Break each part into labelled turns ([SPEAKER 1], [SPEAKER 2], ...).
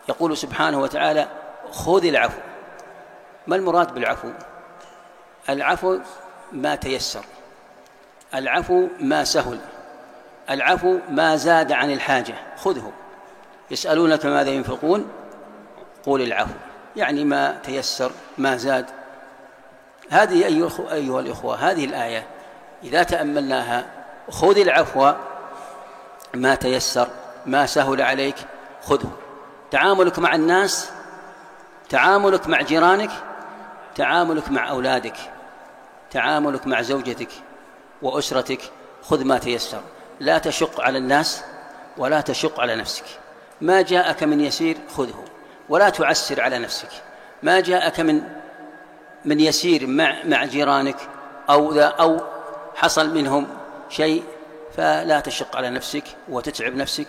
[SPEAKER 1] يقول سبحانه وتعالى: خذ العفو. ما المراد بالعفو؟ العفو ما تيسر، العفو ما سهل، العفو ما زاد عن الحاجة. خذه. يسألونك ماذا ينفقون قول العفو، يعني ما تيسر ما زاد. هذه أيها الإخوة، هذه الآية إذا تأملناها: خذ العفو، ما تيسر ما سهل عليك خذه. تعاملك مع الناس، تعاملك مع جيرانك، تعاملك مع أولادك، تعاملك مع زوجتك وأسرتك، خذ ما تيسر. لا تشق على الناس ولا تشق على نفسك. ما جاءك من يسير خذه، ولا تعسر على نفسك. ما جاءك من يسير مع جيرانك أو حصل منهم شيء فلا تشق على نفسك وتتعب نفسك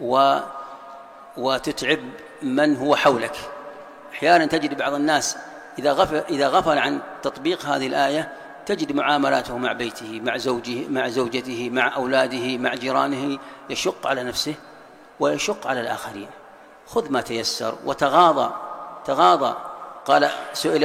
[SPEAKER 1] وتتعب من هو حولك. أحيانا تجد بعض الناس إذا غفل عن تطبيق هذه الآية تجد معاملاته مع بيته، مع زوجته، مع أولاده، مع جيرانه يشق على نفسه ويشق على الآخرين. خذ ما تيسر وتغاضى. قال سئل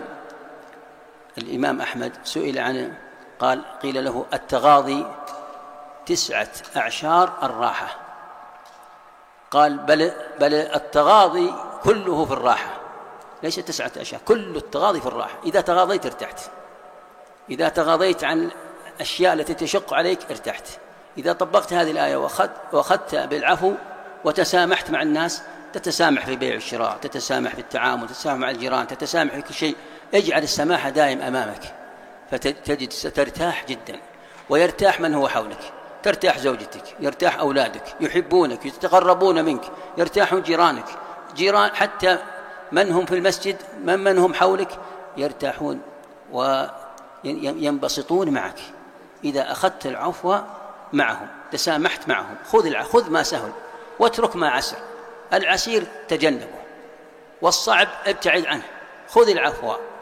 [SPEAKER 1] الإمام أحمد سئل عنه، قيل له: التغاضي 9 أعشار الراحة. قال: بل التغاضي كله في الراحة، ليس 9 أعشار، كل التغاضي في الراحة. إذا تغاضيت ارتحت، إذا تغاضيت عن الأشياء التي تشق عليك ارتحت. إذا طبقت هذه الآية وأخذت بالعفو وتسامحت مع الناس، تتسامح في بيع والشراء، تتسامح في التعامل، تتسامح مع الجيران، تتسامح في كل شيء. اجعل السماحة دائم أمامك فتجد سترتاح جدا، ويرتاح من هو حولك. ترتاح زوجتك، يرتاح أولادك، يحبونك، يتقربون منك، يرتاحون جيرانك، جيران حتى من هم في المسجد، من هم حولك يرتاحون وينبسطون معك إذا أخذت العفو معهم، تسامحت معهم. خذ ما سهل واترك ما عسر. العسير تجنبه والصعب ابتعد عنه. خذ العفو